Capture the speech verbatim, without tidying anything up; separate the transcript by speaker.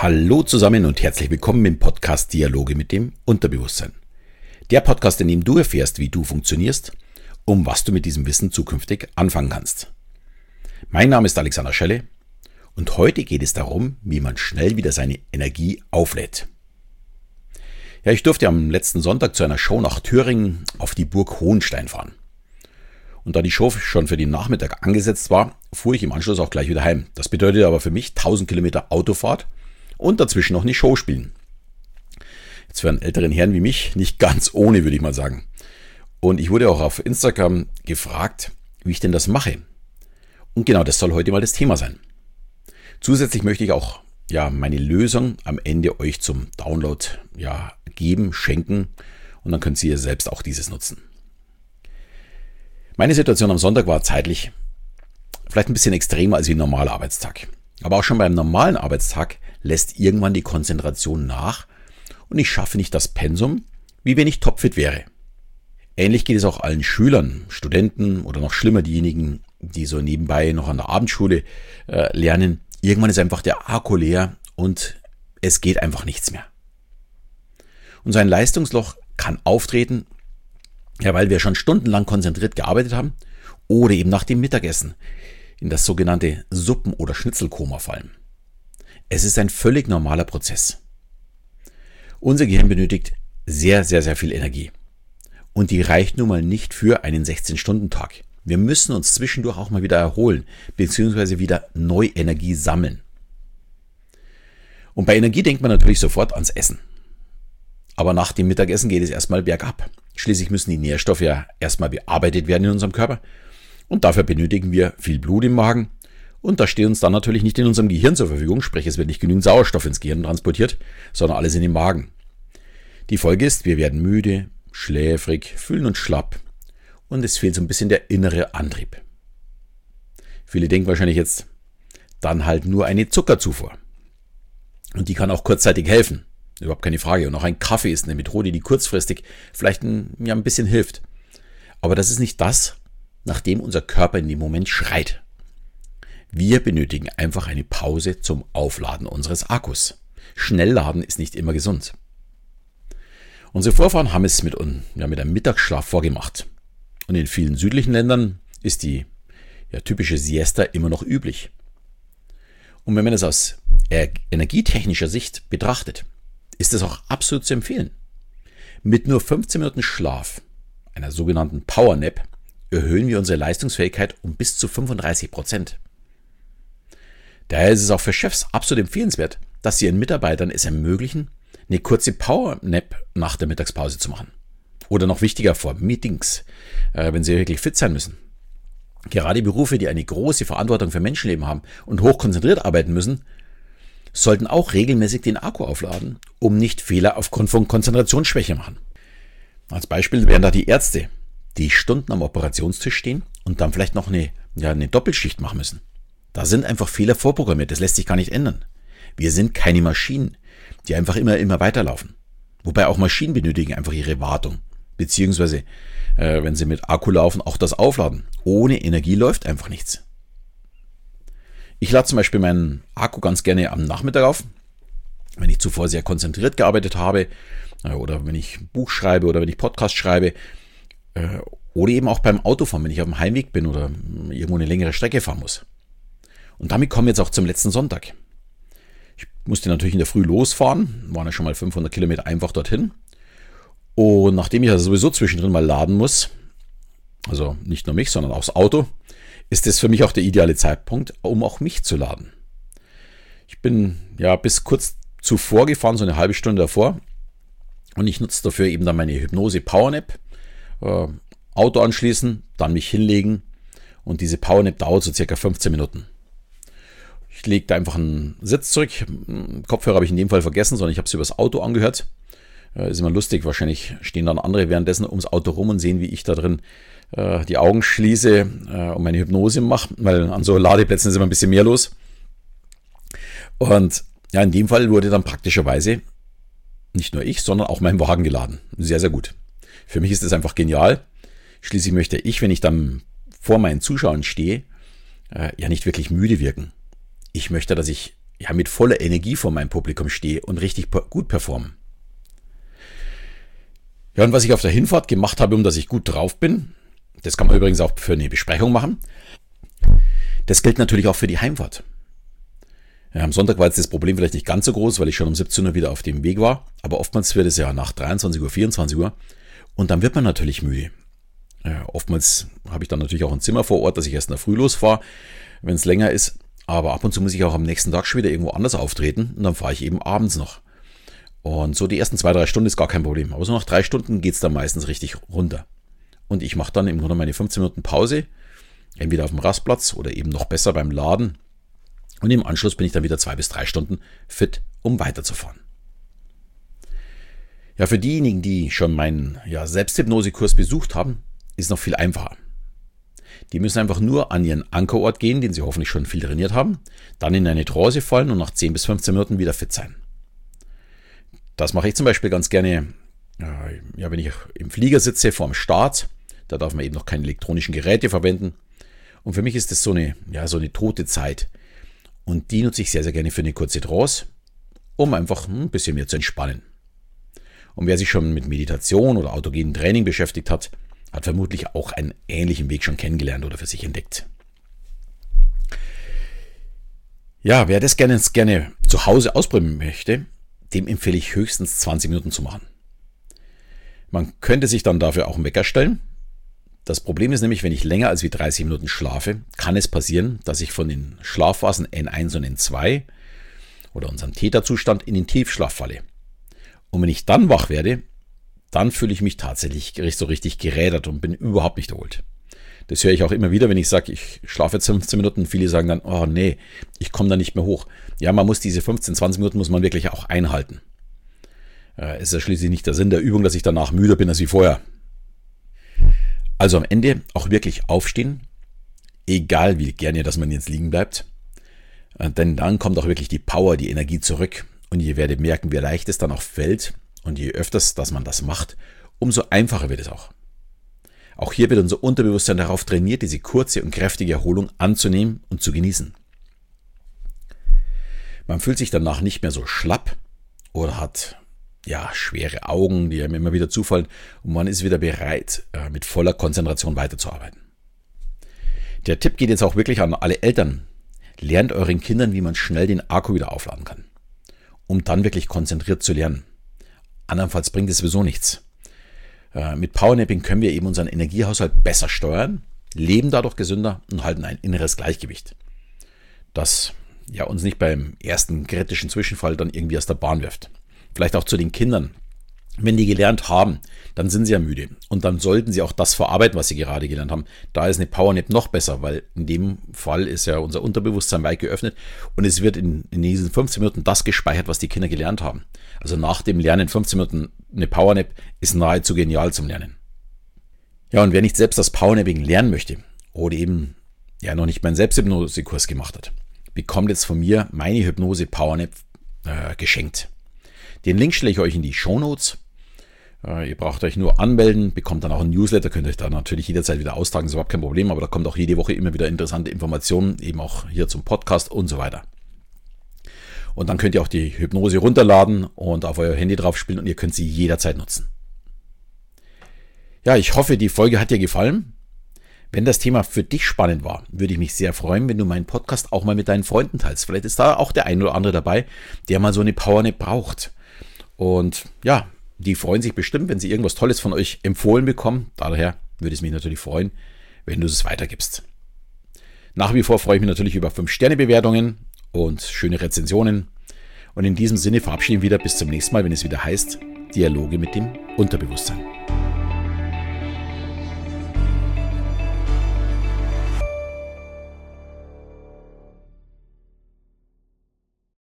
Speaker 1: Hallo zusammen und herzlich willkommen im Podcast Dialoge mit dem Unterbewusstsein. Der Podcast, in dem du erfährst, wie du funktionierst, um was du mit diesem Wissen zukünftig anfangen kannst. Mein Name ist Alexander Schelle und heute geht es darum, wie man schnell wieder seine Energie auflädt. Ja, ich durfte am letzten Sonntag zu einer Show nach Thüringen auf die Burg Hohenstein fahren. Und da die Show schon für den Nachmittag angesetzt war, fuhr ich im Anschluss auch gleich wieder heim. Das bedeutet aber für mich tausend Kilometer Autofahrt und dazwischen noch eine Show spielen. Jetzt für einen älteren Herrn wie mich nicht ganz ohne, würde ich mal sagen. Und ich wurde auch auf Instagram gefragt, wie ich denn das mache. Und genau das soll heute mal das Thema sein. Zusätzlich möchte ich auch ja meine Lösung am Ende euch zum Download ja geben, schenken und dann könnt ihr selbst auch dieses nutzen. Meine Situation am Sonntag war zeitlich vielleicht ein bisschen extremer als wie ein normaler Arbeitstag. Aber auch schon beim normalen Arbeitstag lässt irgendwann die Konzentration nach und ich schaffe nicht das Pensum, wie wenn ich topfit wäre. Ähnlich geht es auch allen Schülern, Studenten oder noch schlimmer diejenigen, die so nebenbei noch an der Abendschule äh, lernen. Irgendwann ist einfach der Akku leer und es geht einfach nichts mehr. Und so ein Leistungsloch kann auftreten, ja, weil wir schon stundenlang konzentriert gearbeitet haben oder eben nach dem Mittagessen in das sogenannte Suppen- oder Schnitzelkoma fallen. Es ist ein völlig normaler Prozess. Unser Gehirn benötigt sehr, sehr, sehr viel Energie. Und die reicht nun mal nicht für einen sechzehn-Stunden-Tag. Wir müssen uns zwischendurch auch mal wieder erholen, beziehungsweise wieder neu Energie sammeln. Und bei Energie denkt man natürlich sofort ans Essen. Aber nach dem Mittagessen geht es erstmal bergab. Schließlich müssen die Nährstoffe ja erstmal bearbeitet werden in unserem Körper. Und dafür benötigen wir viel Blut im Magen. Und das steht uns dann natürlich nicht in unserem Gehirn zur Verfügung, sprich es wird nicht genügend Sauerstoff ins Gehirn transportiert, sondern alles in den Magen. Die Folge ist, wir werden müde, schläfrig, fühlen uns schlapp und es fehlt so ein bisschen der innere Antrieb. Viele denken wahrscheinlich jetzt, dann halt nur eine Zuckerzufuhr. Und die kann auch kurzzeitig helfen, überhaupt keine Frage. Und auch ein Kaffee ist eine Methode, die kurzfristig vielleicht ein, ja, ein bisschen hilft. Aber das ist nicht das, nach dem unser Körper in dem Moment schreit. Wir benötigen einfach eine Pause zum Aufladen unseres Akkus. Schnellladen ist nicht immer gesund. Unsere Vorfahren haben es mit, ja, mit einem Mittagsschlaf vorgemacht. Und in vielen südlichen Ländern ist die ja, typische Siesta immer noch üblich. Und wenn man das aus energietechnischer Sicht betrachtet, ist es auch absolut zu empfehlen. Mit nur fünfzehn Minuten Schlaf, einer sogenannten Power Nap, erhöhen wir unsere Leistungsfähigkeit um bis zu fünfunddreißig Prozent. Daher ist es auch für Chefs absolut empfehlenswert, dass sie ihren Mitarbeitern es ermöglichen, eine kurze Power Nap nach der Mittagspause zu machen. Oder noch wichtiger vor Meetings, äh, wenn sie wirklich fit sein müssen. Gerade Berufe, die eine große Verantwortung für Menschenleben haben und hochkonzentriert arbeiten müssen, sollten auch regelmäßig den Akku aufladen, um nicht Fehler aufgrund von Konzentrationsschwäche machen. Als Beispiel wären da die Ärzte, die Stunden am Operationstisch stehen und dann vielleicht noch eine, ja, eine Doppelschicht machen müssen. Da sind einfach Fehler vorprogrammiert, das lässt sich gar nicht ändern. Wir sind keine Maschinen, die einfach immer, immer weiterlaufen. Wobei auch Maschinen benötigen einfach ihre Wartung. Beziehungsweise, äh, wenn sie mit Akku laufen, auch das Aufladen. Ohne Energie läuft einfach nichts. Ich lade zum Beispiel meinen Akku ganz gerne am Nachmittag auf, wenn ich zuvor sehr konzentriert gearbeitet habe äh, oder wenn ich ein Buch schreibe oder wenn ich Podcast schreibe äh, oder eben auch beim Autofahren, wenn ich auf dem Heimweg bin oder irgendwo eine längere Strecke fahren muss. Und damit kommen wir jetzt auch zum letzten Sonntag. Ich musste natürlich in der Früh losfahren, waren ja schon mal fünfhundert Kilometer einfach dorthin. Und nachdem ich also sowieso zwischendrin mal laden muss, also nicht nur mich, sondern auch das Auto, ist das für mich auch der ideale Zeitpunkt, um auch mich zu laden. Ich bin ja bis kurz zuvor gefahren, so eine halbe Stunde davor. Und ich nutze dafür eben dann meine Hypnose Powernap. Äh, Auto anschließen, dann mich hinlegen. Und diese Powernap dauert so circa fünfzehn Minuten. Ich lege da einfach einen Sitz zurück. Kopfhörer habe ich in dem Fall vergessen, sondern ich habe es übers Auto angehört. Äh, ist immer lustig, wahrscheinlich stehen dann andere währenddessen ums Auto rum und sehen, wie ich da drin äh, die Augen schließe äh, und meine Hypnose mache, weil an so Ladeplätzen ist immer ein bisschen mehr los. Und ja, in dem Fall wurde dann praktischerweise nicht nur ich, sondern auch mein Wagen geladen. Sehr, sehr gut. Für mich ist das einfach genial. Schließlich möchte ich, wenn ich dann vor meinen Zuschauern stehe, äh, ja nicht wirklich müde wirken. Ich möchte, dass ich ja, mit voller Energie vor meinem Publikum stehe und richtig gut performe. Ja, und was ich auf der Hinfahrt gemacht habe, um dass ich gut drauf bin, das kann man übrigens auch für eine Besprechung machen, das gilt natürlich auch für die Heimfahrt. Ja, am Sonntag war jetzt das Problem vielleicht nicht ganz so groß, weil ich schon um siebzehn Uhr wieder auf dem Weg war, aber oftmals wird es ja nach dreiundzwanzig Uhr, vierundzwanzig Uhr und dann wird man natürlich müde. Ja, oftmals habe ich dann natürlich auch ein Zimmer vor Ort, dass ich erst in der Früh losfahre, wenn es länger ist. Aber ab und zu muss ich auch am nächsten Tag schon wieder irgendwo anders auftreten und dann fahre ich eben abends noch. Und so die ersten zwei, drei Stunden ist gar kein Problem. Aber so nach drei Stunden geht es dann meistens richtig runter. Und ich mache dann im Grunde meine fünfzehn Minuten Pause, entweder auf dem Rastplatz oder eben noch besser beim Laden. Und im Anschluss bin ich dann wieder zwei bis drei Stunden fit, um weiterzufahren. Ja, für diejenigen, die schon meinen ja, Selbsthypnose-Kurs besucht haben, ist noch viel einfacher. Die müssen einfach nur an ihren Ankerort gehen, den sie hoffentlich schon viel trainiert haben, dann in eine Trance fallen und nach zehn bis fünfzehn Minuten wieder fit sein. Das mache ich zum Beispiel ganz gerne, ja, wenn ich im Flieger sitze vorm Start. Da darf man eben noch keine elektronischen Geräte verwenden. Und für mich ist das so eine, ja, so eine tote Zeit. Und die nutze ich sehr, sehr gerne für eine kurze Trance, um einfach ein bisschen mehr zu entspannen. Und wer sich schon mit Meditation oder autogenem Training beschäftigt hat, hat vermutlich auch einen ähnlichen Weg schon kennengelernt oder für sich entdeckt. Ja, wer das gerne, gerne zu Hause ausprobieren möchte, dem empfehle ich höchstens zwanzig Minuten zu machen. Man könnte sich dann dafür auch einen Wecker stellen. Das Problem ist nämlich, wenn ich länger als wie dreißig Minuten schlafe, kann es passieren, dass ich von den Schlafphasen N eins und N zwei oder unserem Theta-Zustand in den Tiefschlaf falle. Und wenn ich dann wach werde, dann fühle ich mich tatsächlich so richtig gerädert und bin überhaupt nicht erholt. Das höre ich auch immer wieder, wenn ich sage, ich schlafe jetzt fünfzehn Minuten. Viele sagen dann, oh nee, ich komme da nicht mehr hoch. Ja, man muss diese fünfzehn, zwanzig Minuten muss man wirklich auch einhalten. Es ist ja schließlich nicht der Sinn der Übung, dass ich danach müder bin als wie vorher. Also am Ende auch wirklich aufstehen, egal wie gerne, dass man jetzt liegen bleibt. Denn dann kommt auch wirklich die Power, die Energie zurück. Und ihr werdet merken, wie leicht es dann auch fällt. Und je öfters, dass man das macht, umso einfacher wird es auch. Auch hier wird unser Unterbewusstsein darauf trainiert, diese kurze und kräftige Erholung anzunehmen und zu genießen. Man fühlt sich danach nicht mehr so schlapp oder hat ja schwere Augen, die einem immer wieder zufallen, und man ist wieder bereit, mit voller Konzentration weiterzuarbeiten. Der Tipp geht jetzt auch wirklich an alle Eltern. Lernt euren Kindern, wie man schnell den Akku wieder aufladen kann, um dann wirklich konzentriert zu lernen. Andernfalls bringt es sowieso nichts. Äh, mit Powernapping können wir eben unseren Energiehaushalt besser steuern, leben dadurch gesünder und halten ein inneres Gleichgewicht, das ja uns nicht beim ersten kritischen Zwischenfall dann irgendwie aus der Bahn wirft. Vielleicht auch zu den Kindern. Wenn die gelernt haben, dann sind sie ja müde und dann sollten sie auch das verarbeiten, was sie gerade gelernt haben. Da ist eine Powernap noch besser, weil in dem Fall ist ja unser Unterbewusstsein weit geöffnet und es wird in, in diesen fünfzehn Minuten das gespeichert, was die Kinder gelernt haben. Also nach dem Lernen fünfzehn Minuten eine Powernap ist nahezu genial zum Lernen. Ja, und wer nicht selbst das Powernapping lernen möchte oder eben ja noch nicht meinen Selbsthypnose-Kurs gemacht hat, bekommt jetzt von mir meine Hypnose Powernap äh, geschenkt. Den Link stelle ich euch in die Shownotes. Ihr braucht euch nur anmelden, bekommt dann auch ein Newsletter, könnt euch da natürlich jederzeit wieder austragen, ist überhaupt kein Problem, aber da kommt auch jede Woche immer wieder interessante Informationen, eben auch hier zum Podcast und so weiter. Und dann könnt ihr auch die Hypnose runterladen und auf euer Handy drauf spielen und ihr könnt sie jederzeit nutzen. Ja, ich hoffe, die Folge hat dir gefallen. Wenn das Thema für dich spannend war, würde ich mich sehr freuen, wenn du meinen Podcast auch mal mit deinen Freunden teilst. Vielleicht ist da auch der ein oder andere dabei, der mal so eine Powernap braucht. Und ja, die freuen sich bestimmt, wenn sie irgendwas Tolles von euch empfohlen bekommen. Daher würde es mich natürlich freuen, wenn du es weitergibst. Nach wie vor freue ich mich natürlich über fünf Sterne Bewertungen und schöne Rezensionen. Und in diesem Sinne verabschieden wir wieder bis zum nächsten Mal, wenn es wieder heißt Dialoge mit dem Unterbewusstsein.